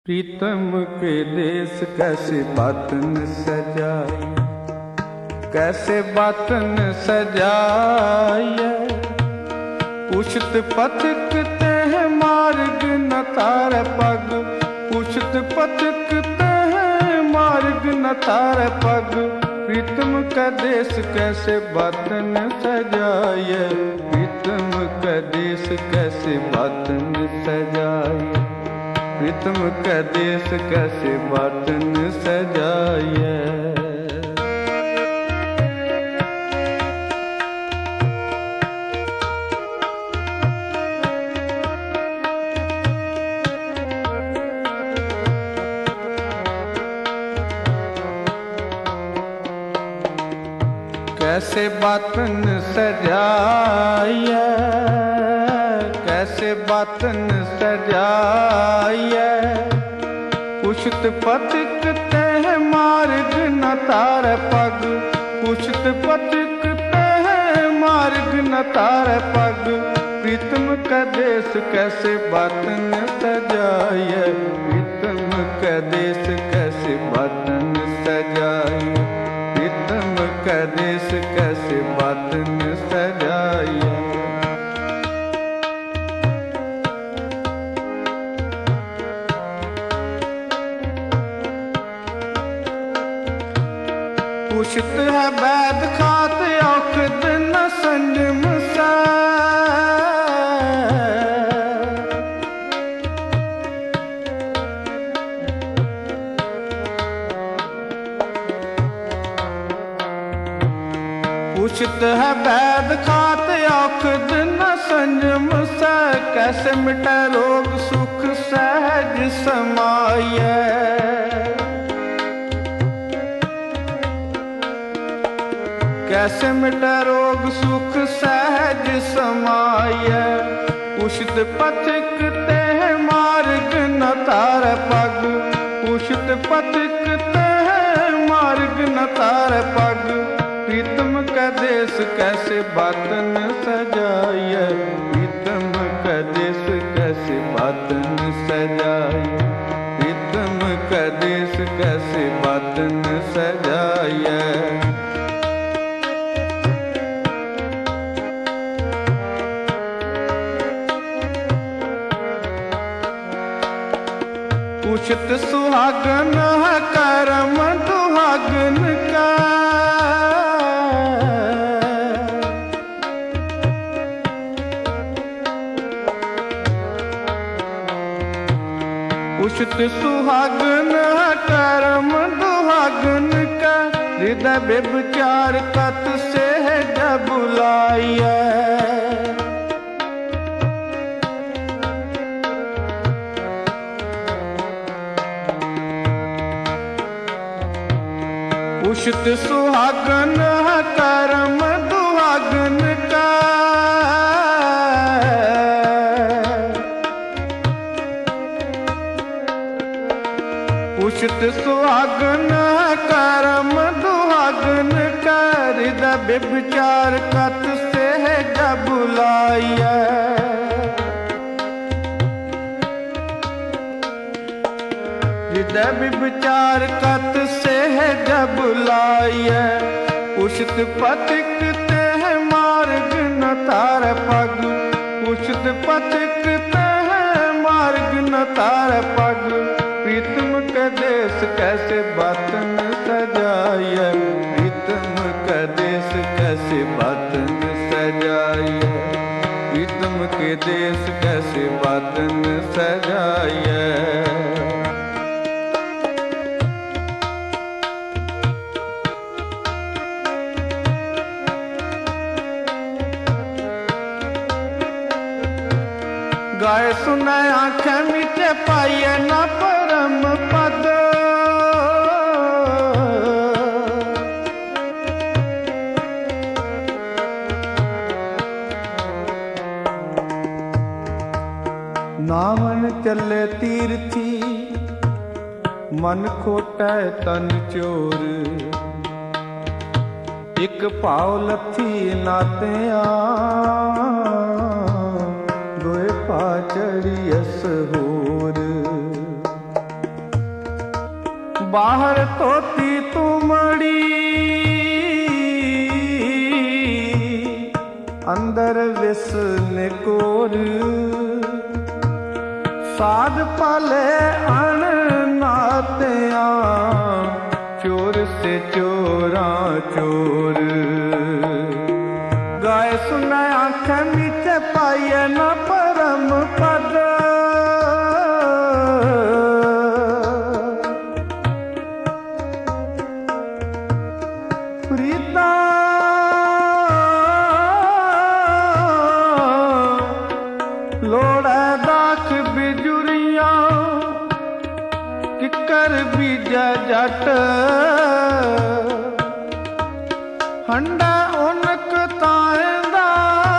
प्रीतम के देश कैसे बातन सजाई, कैसे बातन सजाई। पुछत पथकते हैं मार्ग न तार पग, पुछत पथकते हैं मार्ग न तार पग। प्रीतम का देश कैसे बातन सजाई, प्रीतम का देश कैसे बातन सजाई। प्रीतम का देश कैसे बातन सजाए। कैसे बातन सजाए, कैसे बातन सजाए। पुछत पथकते हैं मार्ग न तार पग, पुछत पथकते हैं मार्ग न तार पग। प्रीतम का देश कैसे बातन सजाए, प्रीतम का देश कैसे बातन सजाए। प्रीतम का देश कैसे बातन सजाए। पुछत है वैद खात औखद न संजम सा। पुछत है वैद खात औखद न संजम सा। कैसे मिटे रोग सुख सहज समाये। कैसे मिटे रोग सुख सहज समाये। पुछत पथकते हैं मार्ग न तार पग, पुछत पथकते हैं मार्ग न तार पग। प्रीतम का देश कैसे बातन सजाए, प्रीतम का देश कैसे बातन सजाए। प्रीतम का देश कैसे बातन सजाए। पुछत सुहागन है करम दुहागन का। पुछत सुहागन है करम दुहागन का। हृदय व्यभिचार कत से है जब बुलाइए। पुछत सुहागन है करम दुहागन का। पुछत सुहागन है करम दुहागन का। हृदय व्यभिचार कत से है जब बुलाइए। हृदय व्यभिचार कत से है जब बुलाइए। पुछत पथकते हैं मार्ग न तार पग, पुछत पथकते हैं मार्ग न तार पग। प्रीतम का देश कैसे बातन सजाए, प्रीतम का देश कैसे बातन सजाए। प्रीतम के देश कैसे बातन सजाए। गाय सुनाय आँखें मीठे पाइए न परम पद। नावन चले तीर्थी मन खोटै तन चोर। एक पाव लथी नाते दोए पाचड़ी अस होर। बाहर तोती तुमड़ी अंदर विस निकोर साध पाले अण नातिया चोर से चोरा चोर गाय सुना आँख मीच पाइए न परम पद प्रीता लोड़ा दाख बिजुरिया किकर बीजा जट हंडा उनक तांदा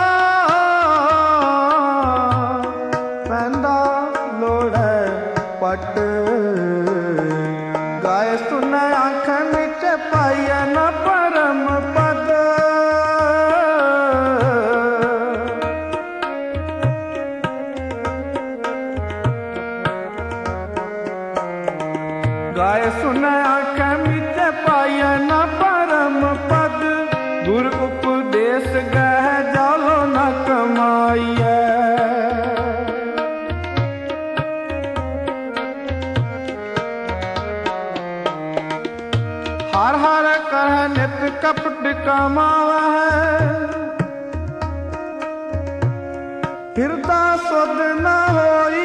पैंदा लोड़ा पट गाय सुन आँख मिच पाइया न परम पद गाय सुन आँख मिच पाइया न परम पद गुर उपदेश गह जालो न कमाइए हर हर कह नित कपट कमावा है हृदय सुध न होई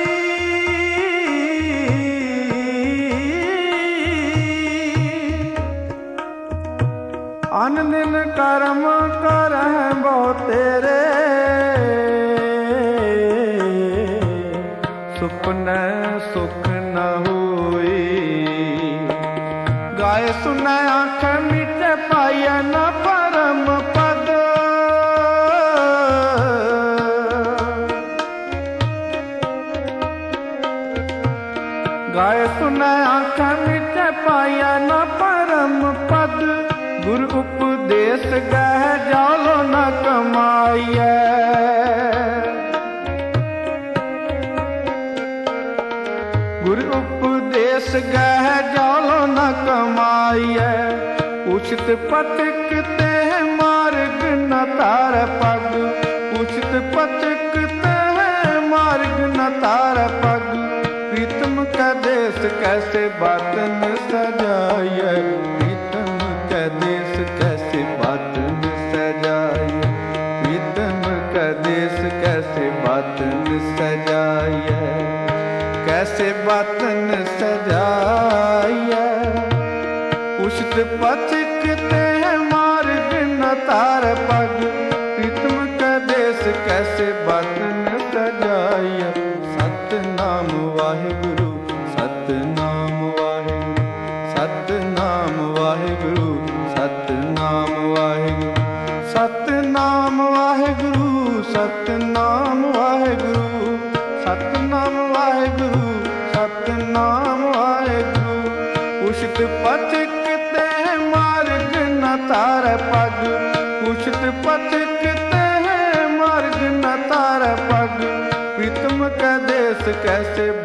अन दिन कर्म कर बहुत तेरे सुपन सुख न होई गाय सुन आँख मिच पाइया न परम पद गाय सुन आँख मिच पाइया न परम पद गुरु उपदेश गह जालो न कमाइए गुरु उपदेश गह जालो न कमाइए उचित पथिकते मार्ग न तार पग उचित पथिकते मार्ग न तार पग प्रीतम का देश कैसे बातन सजाइए प्रीतम का देश कैसे बातन सजाइए प्रीतम का देश कैसे बातन सजाइए कैसे बातन सजाइए उचित पथिकते मार्ग न तार पग प्रीतम का देश कैसे बातन सजाइए सतनाम वाहिगुरु सतनाम वाहिगुरु सतनाम वाहिगुरु सतनाम वाहिगुरु सतनाम वाहिगुरु सतनाम वाहिगुरु सतनाम वाहिगुरु सतनाम वाहिगुरु उचित पथिकते मार्ग न तार पग उचित पथिकते मार्ग न तार पग प्रीतम का देश कैसे